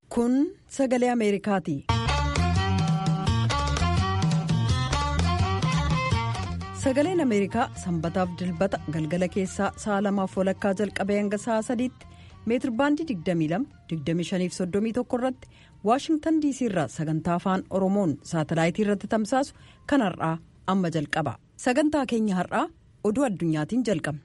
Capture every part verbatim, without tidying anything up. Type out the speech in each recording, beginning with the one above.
Kun sagalee Ameerikaati. Sagaleen Ameerikaa sanbataaf dilbata galgala keessaa sa'a lamaaf walakkaa jalqabee hanga sa'a sadiitti meetir baandii digdamii lama digdamii shanii fi soddomii tokko irratti Waashingtan diisii irraa sagantaa afaan Oromoon saatalaayitii irratti tamsaasu kan har'aa amma jalqaba. Sagantaa keenya har'aa oduu addunyaatiin jalqabna.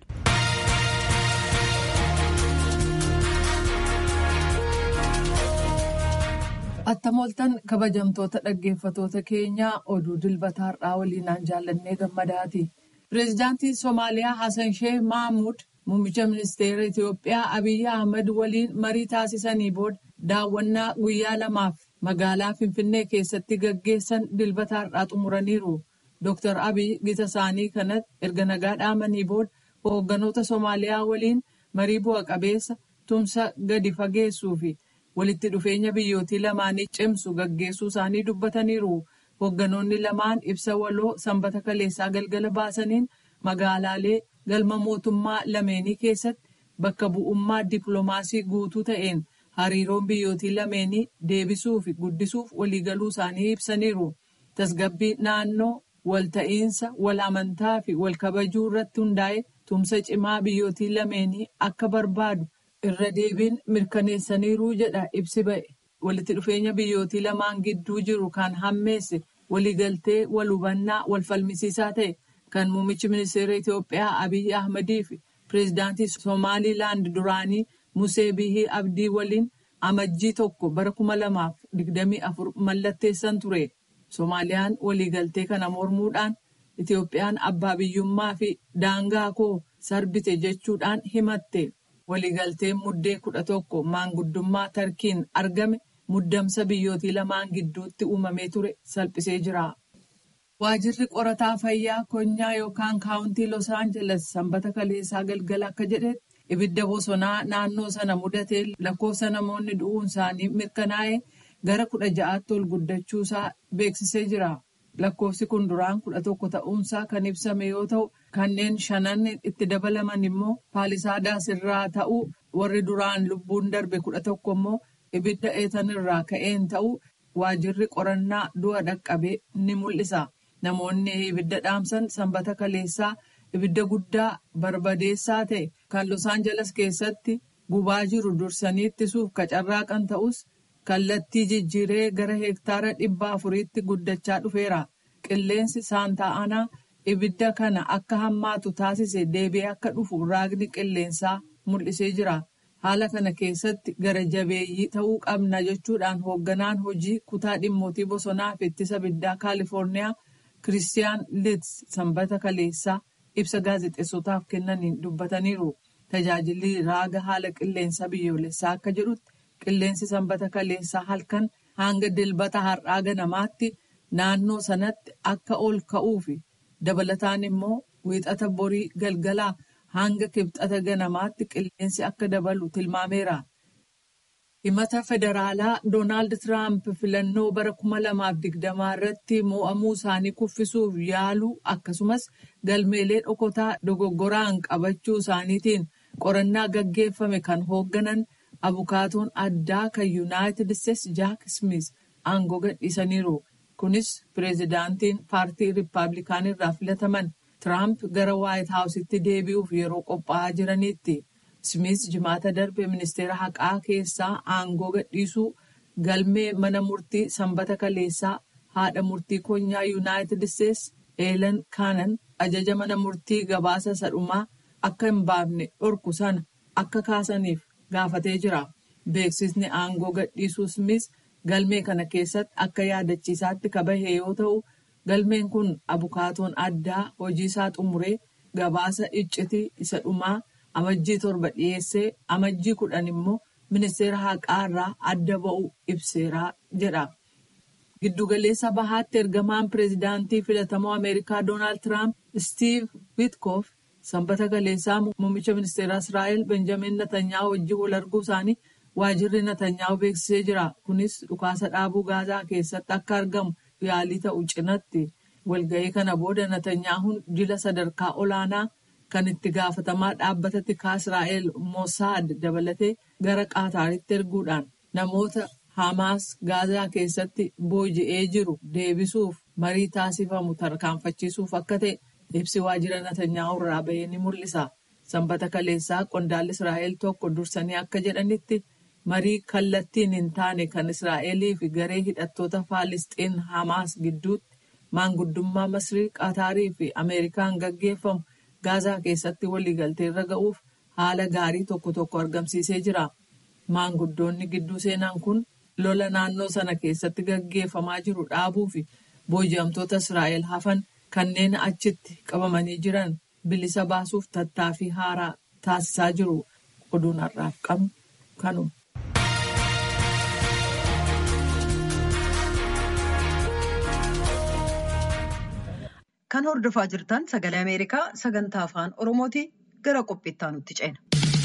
Attamoltan kabajamtoota dhaggeeffatoota keenyaa oduu dilbata har'aa waliinaan jaallannee gammadaati. Pireezidaantiin Somaaliyaa Hassan Sheikh Mahmud muummicha ministeera Itiyoophiyaa Abiyyi Ahmed waliin marii taasisanii booda daawwannaa guyyaa lamaaf magaalaa Finfinnee keessatti gaggeessan dilbata har'aa xumuraniiru. Dooktar Abiyyi gita isaanii kanatti erga nagaa dhaamanii booda hoogganoota Somaaliyaa waliin marii bu'a qabeessa tumsa gadi fageessuu fi walitti dhufeenya biyyootii lamaanii cimsu gaggeessuu isaanii dubbataniiru. Hoogganoonni lamaan ibsa waloo sanbata kaleessaa galgala baasaniin magaalaalee galma mootummaa lameenii keessatti bakka bu'ummaa dippiloomaasii guutuu ta'een hariiroon biyyootii lameenii deebisuu fi guddisuuf waliigaluu isaanii ibsaniiru. Tasgabbii naannoo walta'iinsa wal amantaa fi wal kabajuu irratti hundaa'e tumsa cimaa biyyootii lameenii akka barbaadu irra deebiin mirkaneessaniiru jedha ibsi ba'e. Walitti dhufeenya biyyootii lamaan gidduu jiru kan hammeesse waliigaltee wal hubannaa wal falmisiisaa ta'e kan muummichi ministeera Itiyoophiyaa Abiyyi Ahmedii fi pireezidaantii Somaaliilaand duraanii Musee Bihii Abdii waliin amajjii tokko bara kuma lamaaf digdamii afur mallatteessan ture. Somaaliyaan waliigaltee kana mormuudhaan Itiyoophiyaan abbaa biyyummaa fi daangaa koo sarbite jechuudhaan himatte. Waliigalteen muddee kudha tokko maanguddummaa Tarkiin argame muddamsa biyyootii lamaan gidduutti uumamee ture salphisee jira. Waajirri qorataa fayyaa konyaa yookaan kaawuntii Los Angeles sanbata kaleessaa galgala akka jedhetti ibidda bosonaa naannoo sana mudatee lakkoofsa namoonni du'uun isaanii mirkanaa'ee gara kudha ja'aatti ol guddachuusaa beeksisee jira. Lakkoofsi kun duraan kudha tokko ta'uunsaa kan ibsame yoo ta'u kanneen shanan itti dabalaman immoo paalisaadaas irraa ta'uu warri duraan lubbuun darbe kudha tokko immoo ibidda eetan irraa ka'een ta'uu waajirri qorannaa du'a dhaqqabee ni mul'isa. Namoonni ibidda dhaamsan sanbata kaleessaa ibidda guddaa barbadeessaa ta'e kan Los Angeles keessatti gubaa jiru dursanii ittisuuf qacarraaqan ta'us kallattii jijjiiree gara hektaara dhibba afuriitti guddachaa dhufeera. Qilleensi saanta'anaa ibidda kana akka hammaatu taasise deebi'ee akka dhufu raagni qilleensaa mul'isee jira. Haala kana keessatti gara jabeeyyii ta'uu qabna jechuudhaan hoogganaan hojii kutaa dhimmootii bosonaa fi ittisa ibiddaa Kaalifoorniyaa Kiristiyaan Liits sanbata kaleessaa ibsa gaazexeessotaaf kennaniin dubbataniiru. Tajaajilli raaga haala qilleensaa biyyoolessaa akka jedhutti qilleensi sanbata kaleessaa halkan hanga dilbata har'aa ganamaatti naannoo sanatti akka ol ka'uu fi dabalataan immoo wiixata borii galgalaa hanga kibxata ganamaatti qilleensi akka dabalu tilmaameera. Himata federaalaa Doonaald Tiraamp filannoo bara kuma lamaaf digdamaa irratti mo'amuu isaanii kuffisuuf yaaluu akkasumas galmeelee dhokotaa dogoggoraan qabachuu isaaniitiin qorannaa gaggeeffame kan hoogganan abukaatoon addaa kan Yuunaayitid Isteetsi Jaak Smith aangoo gadhiisaniiru. Kunis pireezidaantiin paartii Riippaabilikaan irraa filataman Tiraamp gara Waayit Haawusitti deebi'uuf yeroo qophaa'aa jiraniitti. Smith jimaata darbe ministeera haqaa keessaa aangoo gadhiisuu galmee mana murtii sanbata kaleessaa haadha murtii konyaa Yuunaayitid Isteetsi Eelen Kaanan ajaja mana murtii gabaasa sadhumaa akka hin baafne dhorku sana akka kaasaniif gaafatee jira. Beeksisni aangoo gadhiisuu Smith galmee kana keessatti akka yaadachiisaatti kabahe yoo ta'u galmeen kun abukaatoon addaa hojii isaa xumuree gabaasa iccitii isa dhumaa amajjii torba dhiyeessee amajjii kudhan immoo ministeera haqaa irraa adda ba'u ibseera jedha. Giddugaleessa bahaatti ergamaan pireezidaantii filatamoo Ameerikaa Doonaald Tiraamp Steve Witkoff sanbata kaleessaa muummicha ministeera Israa'el Benjamin Netanyahu wajjin wal arguu isaanii waajirri Netanyahu beeksisee jira. Kunis dhukaasa dhaabuu Gaazaa keessatti akka argamu yaalii ta'u cinatti walga'ii kana booda Netanyahuun jila sadarkaa olaanaa kan itti gaafatamaa dhaabbata tikaa Israa'el Mosaad dabalatee gara Qaataaritti erguudhaan namoota Hamaas Gaazaa keessatti booji'ee jiru deebisuuf marii taasifamu tarkaanfachiisuuf akka ta'e ibsi waajjira Netanyaahuu irraa bahee ni mul'isa. Sanbata kaleessaa qondaalli Israa'el tokko dursanii akka jedhanitti marii kallattiin hin taane kan Israa'elii fi garee hidhattoota Faalisxiin Hamaas gidduutti maanguddummaa Masrii, Qataarii fi Ameerikaan gaggeeffamu Gaazaa keessatti waliigaltee irra ga'uuf haala gaarii tokko tokko argamsiisee jira. Maanguddoonni gidduu seenaan kun lola naannoo sana keessatti gaggeeffamaa jiru dhaabuu fi booji'amtoota Israa'el hafan kanneen achitti qabamanii jiran bilisa baasuuf tattaaffii haaraa taasisaa jiru. Oduun har'aaf qabnu kanuma. Kan hordofaa jirtan sagalee Ameerikaa sagantaa afaan Oromooti. Gara qophiittaa nutti ceena.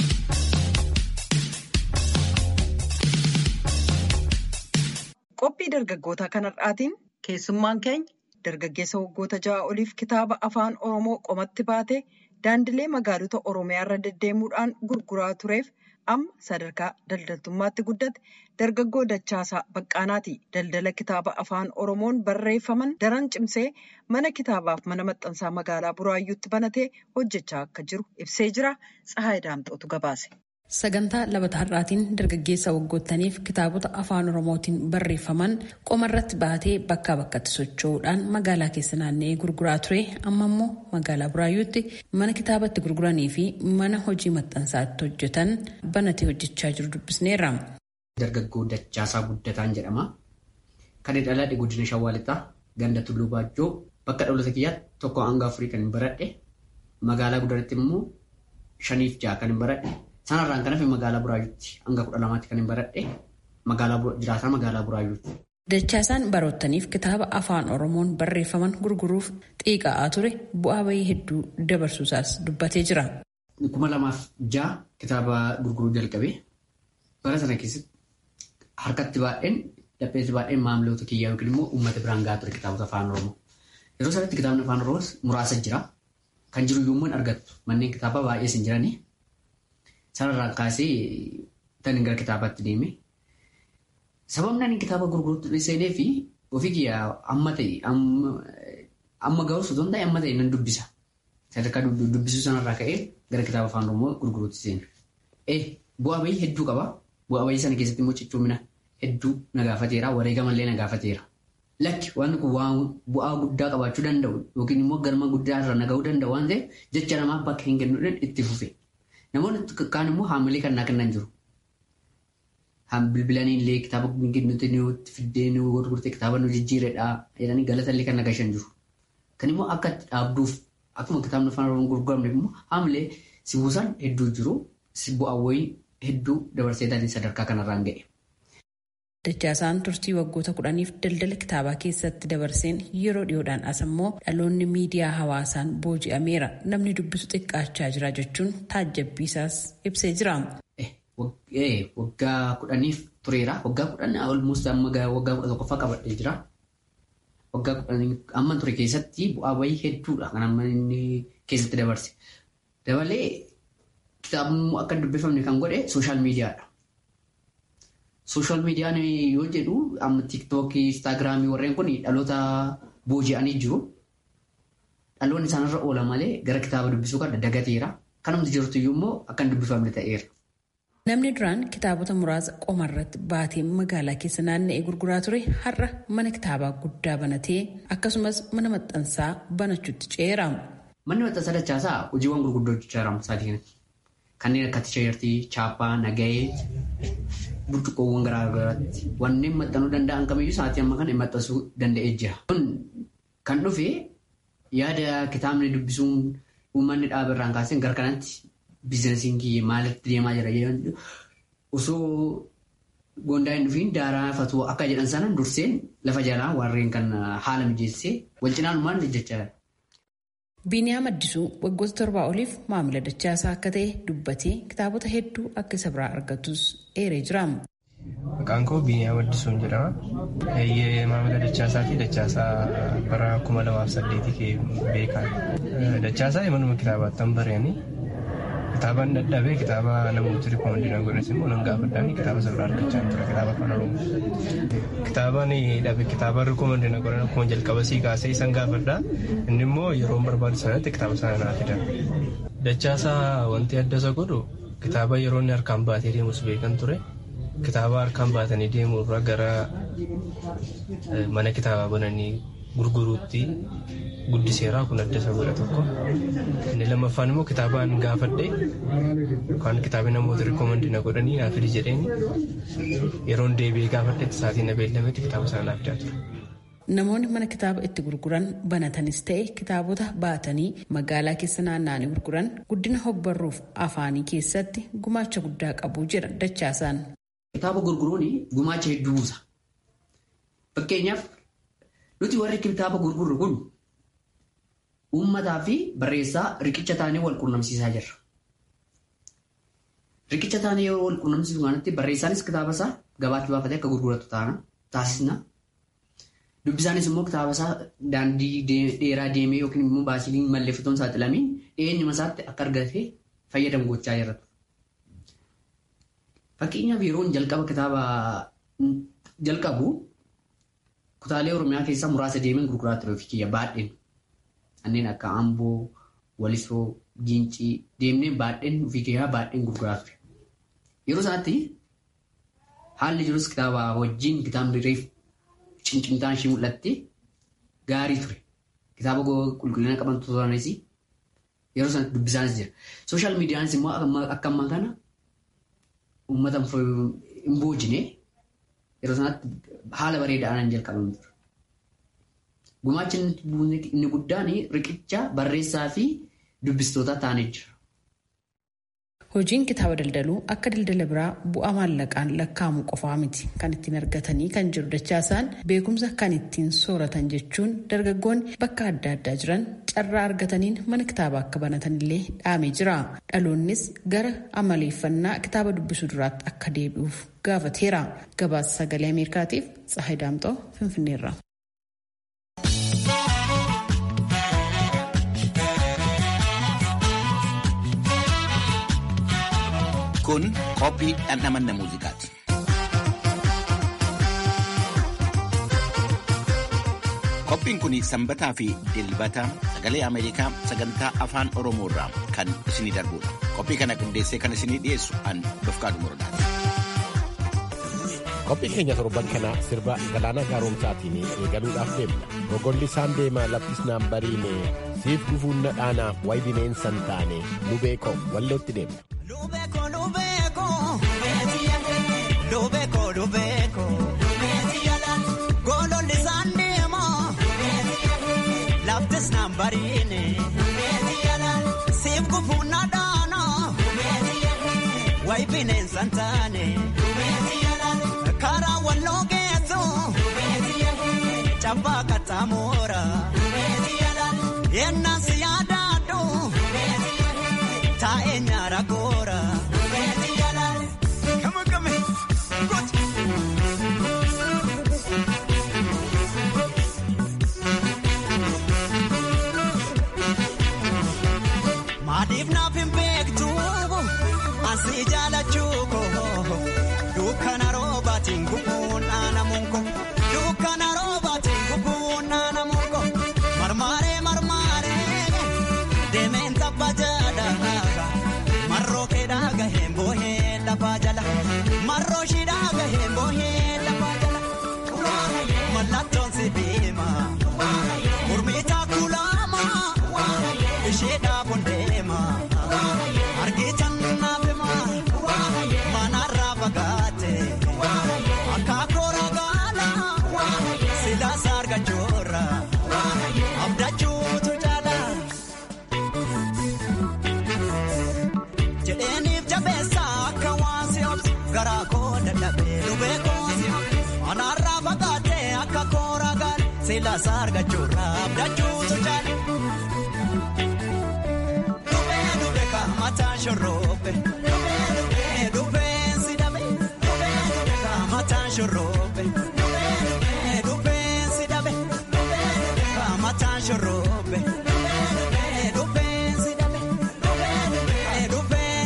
Qophii dargaggoota kanarraatiin keessummaan keenya dargaggeessa waggoota ja'a oliif kitaaba afaan Oromoo qomatti baatee daandilee magaalota Oromiyaa irra deddeemuudhaan gurguraa tureef amma sadarkaa daldaltummaatti guddate dargaggoo Dachaasaa Baqqaanaati. Daldala kitaaba afaan Oromoon barreeffaman daran cimsee mana kitaabaaf mana maxxansaa magaalaa Buraayyuutti banatee hojjechaa akka jiru ibsee jira. Tsahaay Daamxootu gabaase. Sagantaa labata har'aatiin dargaggeessa waggoottaniif kitaabota afaan Oromootiin barreeffaman qomarratti baatee bakkaa bakkatti socho'uudhaan magaalaa keessa naanna'ee gurguraa ture. Amma immoo magaalaa Buraayyuutti mana kitaabatti gurguranii fi mana hojii maxxansaatti hojjetan banatee hojjechaa jiru dubbisneerra. Dargaggoo Dachaasaa Guddataan jedhama. Kan dhalate Godina Shawaa Lixaa ganda Tulluu Baajjoo bakka dhalootaa kiyyaatti tokko hanga afurii kan hin baradhe. Magaalaa Guddaratti immoo shaniif ja'a kan hin baradhe. Sanarraan kan hafe magaalaa Buraayyuutti hanga kudha lamaatti kan hin baradhe. Magaalaa jiraataa magaalaa Buraayyuutti. Dachaasaan baroottaniif kitaaba afaan Oromoon barreeffaman gurguruuf xiiqa'aa ture bu'aa bayii hedduu dabarsuusaas dubbatee jira. Kuma lamaaf ja'a kitaaba gurguruu jalqabee bara sana keessatti harkatti baay'een dhapheetti baay'een maamiloota kiyyaa yookiin immoo uummata biraan gahaa ture kitaabota afaan Oromoo. Yeroo sanatti kitaabni afaan Oromoo muraasa jira. Kan jiru yommuu hin argattu manneen kitaabaa baay'ees hin jiranii. Sanarraan kaasee tan gara kitaabaatti deeme. Sababni ani kitaaba gurguruutti seenee fi ofii kiyyaa amma ta'e amma ga'us otoo hin ta'e amma ta'e nan dubbisa. Sadarkaa dubbisuu sanarraa ka'ee gara kitaaba afaan Oromoo gurguruutti seena. Eh bu'aa bayii hedduu qaba. Bu'aa bayii sana keessatti immoo cichoomina hedduu na gaafateera. Wareegamallee na gaafateera. Lakki wanti kun bu'aa guddaa qabaachuu danda'u yookiin immoo galma guddaa irra na ga'uu danda'u waan ta'eef jecha namaa bakka hin kennuudhaan itti fufe. Namoonni kaan immoo haamilee kan naa kennan jiru. Bilbilanii illee kitaaba nuti nuti fiddee nu gurgurte kitaaba nu jijjiiredhaa jedhanii galatallee kan nagashan jiru. Kan immoo akka dhaabduuf akkuma kitaabni afaan Oromoo gurguramne immoo haamilee si buusan hedduu jiru. Si bu'aawwanii hedduu dabarsee taatee sadarkaa kanarraan ga'e. Dachaasaan turtii waggoota kudhaniif daldala kitaabaa keessatti dabarseen yeroo dhiyoodhaan as immoo dhaloonni miidiyaa hawaasaan booji'ameera. Namni dubbisu xiqqaachaa jira jechuun taajjabbiisaas ibsee jira. Waggaa kudhaniif tureera. Waggaa kudhan almost amma waggaa kudha tokkoffaa qabadhee jira. Waggaa kudhanii amma ture keessatti bu'aa bayii hedduudha kan amma inni keessatti dabarse. Dabalee kitaabni akka dubbifamne kan godhe sooshaal miidiyaadha. Sooshaal miidiyaan yoo jedhu amma tiiktookii, instaagiraamii warreen kun dhaloota booji'anii jiru. Dhaloonni isaanirra oola malee gara kitaaba dubbisuu kan dagateera. Kanumti jirtu immoo akka hin dubbifamne ta'eera. Namni duraan kitaabota muraasa qomarratti baatee magaalaa keessa naanna'ee gurguraa ture har'a mana kitaabaa guddaa banatee akkasumas mana maxxansaa banachuutti ceera. Manni maxxansaa Dachaasaa hojiiwwan gurguddoo hojjechaa jira sa'aatii kanatti. Kanneen akka tiishartii, chaappaa, nagahee, burcuqqoowwan garaagaraatti wanneen maxxanuu danda'an kamiyyuu sa'aatii amma kana maxxansuu danda'ee jira. Kun kan dhufe yaada kitaabni dubbisuun uummanni dhaabarraan kaaseen gara kanatti biizinasiin kiyya maalitti deemaa jira jedhan osoo gondaa hin dhufiin daaraa fatuu akka jedhan sana durseen lafa jalaa warreen kan haala mijeessee wal cinaanumaan jechaa. Biiniyaam Addisuu waggoota torbaa oliif maamila Dachaasaa akka ta'e dubbatee kitaabota hedduu akka isa biraa argatus eeree jira. Maqaan koo Biiniyaam Addisuun jedhama. Maamila Dachaasaati. Dachaasaa bara kuma lamaaf saddeetii beekan. Dachaasaa manuma kitaabaatti barreessanii Kitaaba dadhabee kitaaba namoota rikoomandii na godhas immoo nan gaafadhaanii kitaaba sana argachaa ture kitaaba afaan oromoo. Kitaabaan dhabe kitaaba rikoomandii na godhan akkuma jalqaba sii kaasee isan gaafadhaa inni immoo yeroo barbaadu sanatti kitaaba sana naa fidan. Dachaasaa wanti adda isa godhu kitaaba yeroo inni harkaan baatee deemus beekan ture. Kitaaba harkaan baatanii deemuu irraa gara mana kitaabaa bananii gurguruutti guddiseeraa kun adda isa godha tokko. Inni lammaffaan immoo kitaabaan gaafadhe yookaan kitaabni namoota rikoomandii na godhanii naa fidi jedheen yeroon deebi'ee gaafadhetti sa'aatii na beellametti kitaaba sana naaf fidaa ture. Namoonni mana kitaaba itti gurguran banatanis ta'e kitaabota baatanii magaalaa keessa naanna'anii gurguran guddina hogbarruuf afaanii keessatti gumaacha guddaa qabu jedha Dachaasaan. Kitaaba gurguruun gumaacha hedduu buusa. Fakkeenyaaf nuti warri kitaaba gurgurru kun uummataa fi barreessaa riqicha taanee wal quunnamsiisaa jirra. Riqicha taanee yeroo wal quunnamsiisu kanatti barreessaanis kitaaba isaa gabaatti baafatee akka gurguratu taasisna. Dubbisaanis immoo kitaaba isaa daandii dheeraa deemee yookiin immoo baasii malleeffatoon saaxilamee eenyuma isaatti akka argatee fayyadamu gochaa jirra. Fakkeenyaaf yeroon jalqaba kitaaba jalqabu kutaalee Oromiyaa keessaa muraasa deemeen gurguraa ture ofii kiyya baadheen. Kanneen akka Amboo, Walisoo, Gincii deemnee baadheen ofii kiyyaa baadheen gurguraa ture. Yeroo isaatti haalli jirus kitaaba wajjin kitaabni reef cincimtaan ishee mul'atte gaarii ture. Kitaaba qulqullina qaban turanis yeroo sanatti dubbisaanis jira. Sooshaal miidiyaanis immoo akka ammaa kana uummata hin boojine yeroo sanatti haala bareedaadhaan jalqabamu ture. Gumaachi inni guddaan riqicha barreessaa fi dubbistoota taanee jira. Hojiin kitaaba daldaluu akka daldala biraa bu'aa maallaqaan lakkaa'amu qofaa miti kan ittiin argatanii kan jiru Dachaasaan beekumsa kan ittiin sooratan jechuun dargaggoonni bakka adda addaa jiran carraa argataniin mana kitaabaa akka banatanillee dhaamee jira. Dhaloonnis gara amaleeffannaa kitaaba dubbisuu duraatti akka deebi'uuf gaafateera. Gabaasa sagalee Ameerikaatiif Tsahaay Daamxoo Finfinneerra. Kun qophii dhandhamanna muuziqaati. Qophiin kun sanbataa fi dilbata sagalee Ameerikaa sagantaa afaan Oromoo irraa kan isinii darbudha. Qophii kana qindeessee kan isinii dhiyeessu an Dofqaadu Morodaati. Qophii keenya torban kana sirba Galaanaa Gaaromsaatiin eegaluudhaaf deemna. Rogolli isaan deema laffisnaan bariine siif gufuun nadhaanaa wayi bineensan taane nu beekoo wallootti deemna. Lubeko, lubeko, lubeko, lubeko, gololli sandemo, laftis nambarine, siif gufuuna daana, wayi bineensan taane, karaa walloo geessu, cabbaa kattamoora, yennaan si yaadaadhu. Taa'ee nyaara goora. Come on, come on. Good. Maaliif naaf hin beektu asii jaalachuu koo dukkana roobaatiin gubuun aanamuun koo dukkana roobaatiin gubuun aanamuun koo marmaaree marmaaree deemeen tapha jaadha. Marroo keedhaa gaheen boohee lafaa jala marroo shidhaa gaheen boohee lafaa jala mallattoon si deema mormiitaa kulaama isheedhaa bondeema argitan naafema manarraa fagaate akka koora gaala silaasa argachoorra abdachuutu jaala. Jedheeniif jabeessa akka waan si obsu garaa koo dadhabee lubeekoo si manarraa fagaatee akka koora gaala silaasa argachuurra abdachuutu jaala. Dubee dubee ka mataan shorroobe dubee dubee dubeen si dhabe dubee dubee ka mataan shorroobe dubee dubee dubeen si dhabe dubee dubee ka mataan shorroobe dubee dubee dubeen si dhabe dubee dubee dubeen.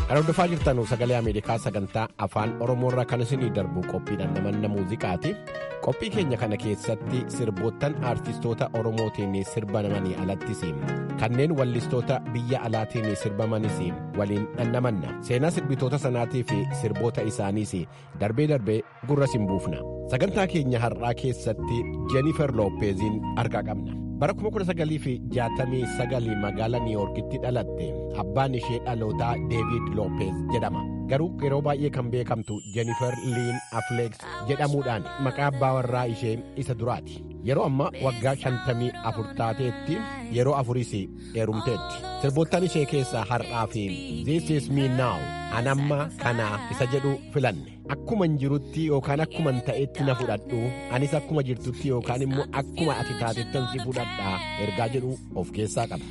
Kan hordofaa jirtan sagalee Ameerikaa sagantaa afaan Oromoorraa kan isinii darbu qophiidhaan namanna muuziqaati. Qophii keenya kana keessatti sirboottan aartistoota Oromootiin sirbamanii alattis kanneen wallistoota biyya alaatiin sirbamanis waliin dhannamanna. Seenaa sirbitoota sanaatii fi sirboota isaaniis darbee darbee gurra siin buufna. Sagantaa keenya har'aa keessatti Jennifer Lopezin argaa qabna. Bara kuma kudha sagalii fi jaatamii sagalii magaalaa Niiwuorkitti dhalatte. Abbaan ishee dhalootaa David Lopez jedhama. Garuu yeroo baay'ee kan beekamtu Jennifer Lynn Affleck jedhamuudhaan maqaa abbaa warraa ishee isa duraati. Yeroo amma waggaa shantamii afur taateetti yeroo afuris heerumteetti. Sirboottan ishee keessaa har'aa fi This is me now anamma kanaa isa jedhu filanne. Akkuma jirutti yookaan akkuma ta'etti na fudhadhu anis akkuma jirtutti yookaan immoo akkuma ati taatettan si fudhadhaa ergaa jedhu of keessaa qaba.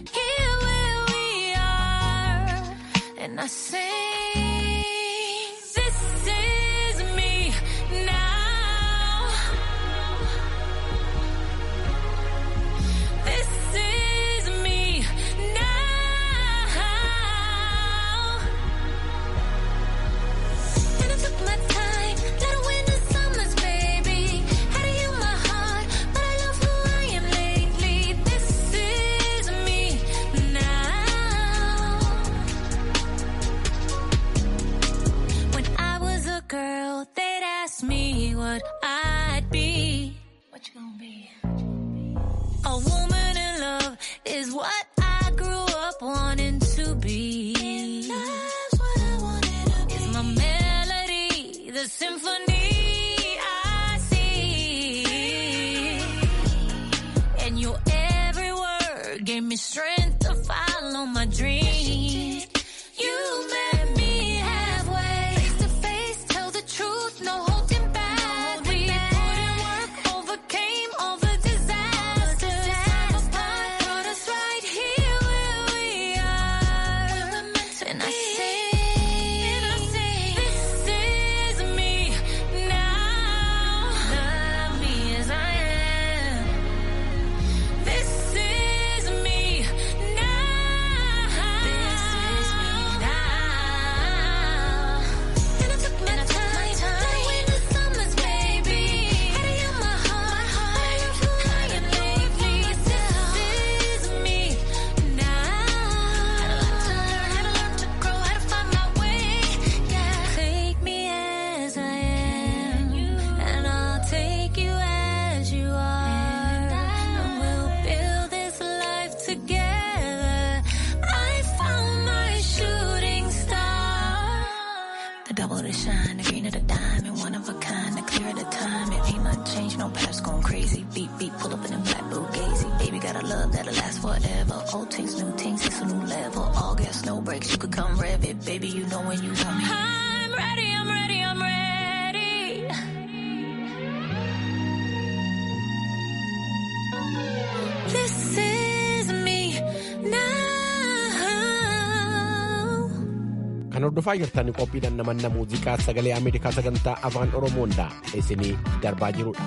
Hordofaa jirtan qophiidhaan namanna muuziqaa sagalee Ameerikaa sagantaa afaan Oromoodhaa isinii darbaa jirudha.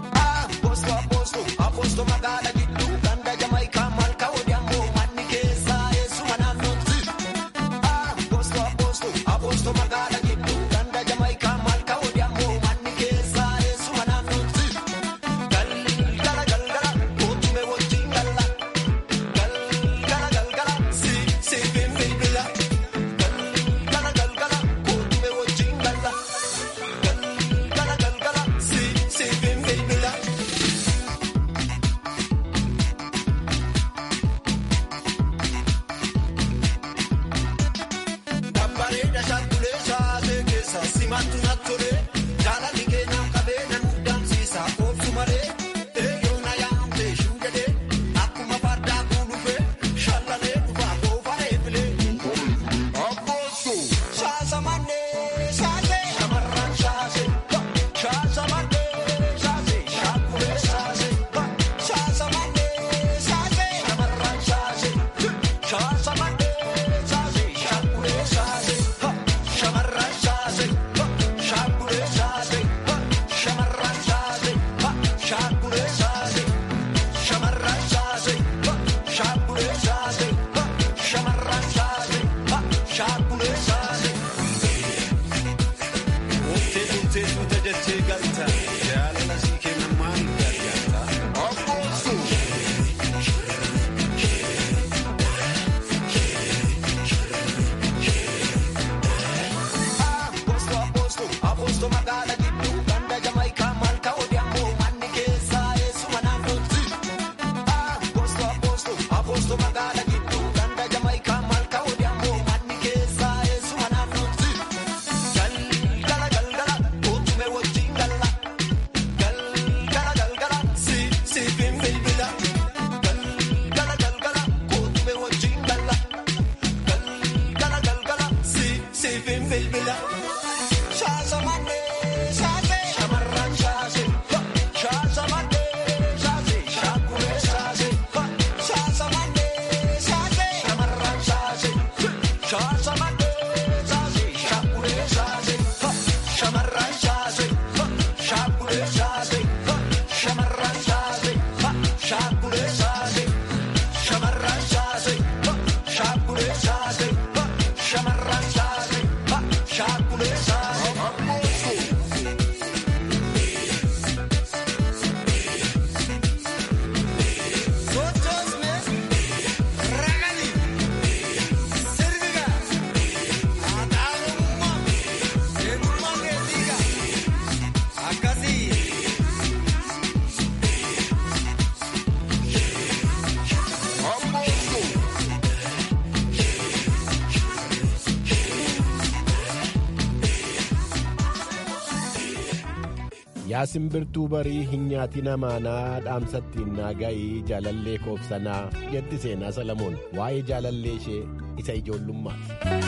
yaa simbirtuu barii hin nyaatin amaanaa dhaamsattiin naagayii jaalallee koobsanaa jetti seenaa Salamoon waa'ee jaalallee ishee isa ijoollummaati.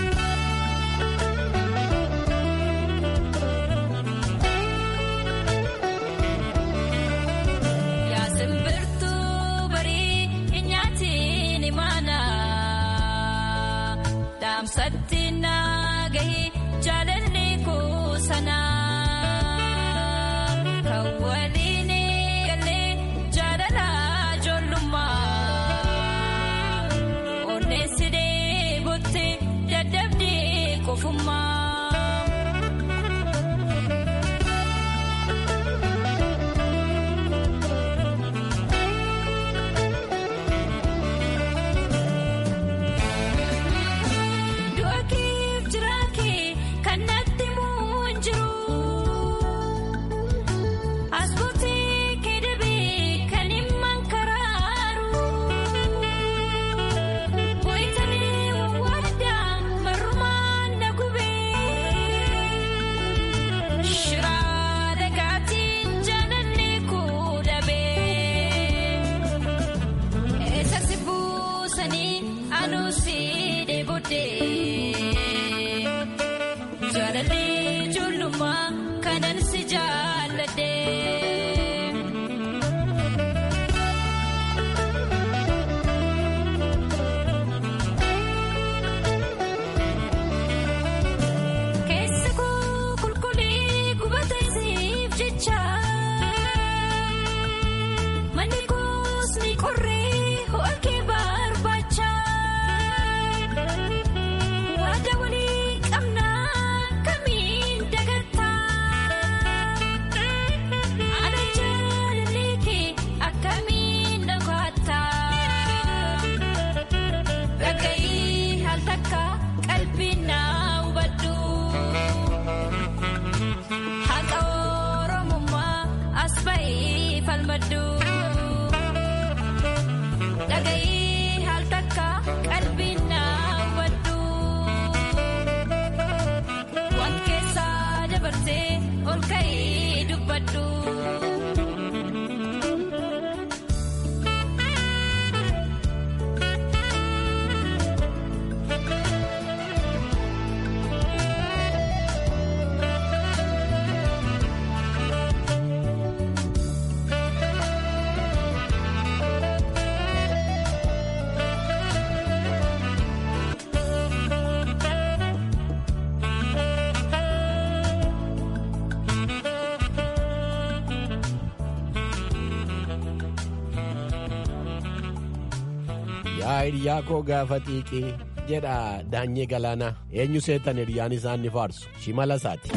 Hiriyaa koo gaafa xiiqii jedha daanyee galaanaa eenyu seetan hiriyaan isaan ni faarsu shimala isaati.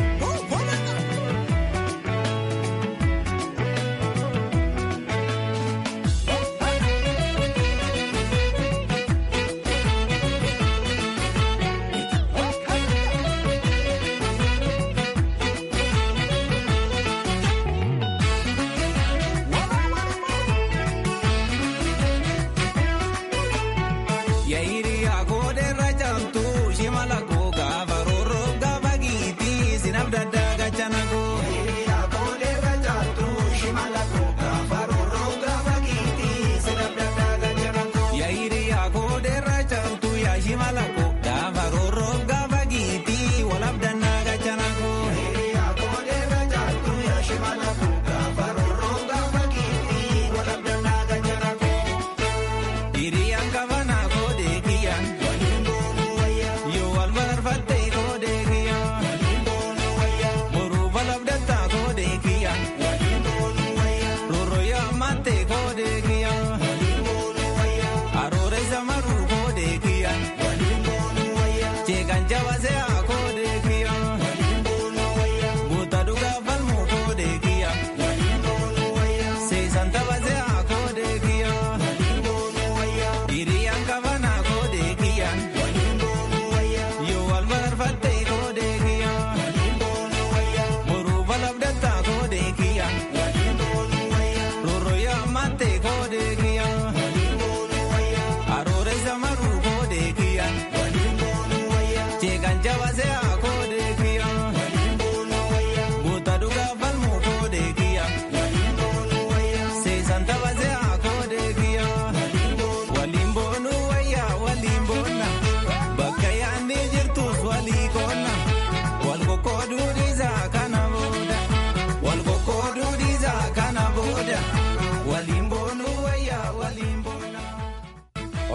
Shimala ko gaafa rooroo gaafa giitii sinabda daaga.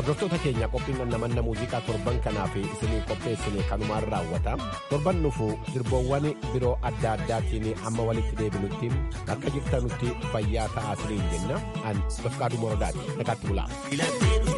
Hordoftoota keenya qophiin namanna muuziqaa torban kanaaf isinii qopheessine kanumaan raawwata. Torban dhufu sirboowwan biroo adda addaatiin amma walitti deebinutti akka jirtanutti fayyaa ta'aa isiniin jenna. An Bafqaaduu Morodaati. Nagaatti bulaa.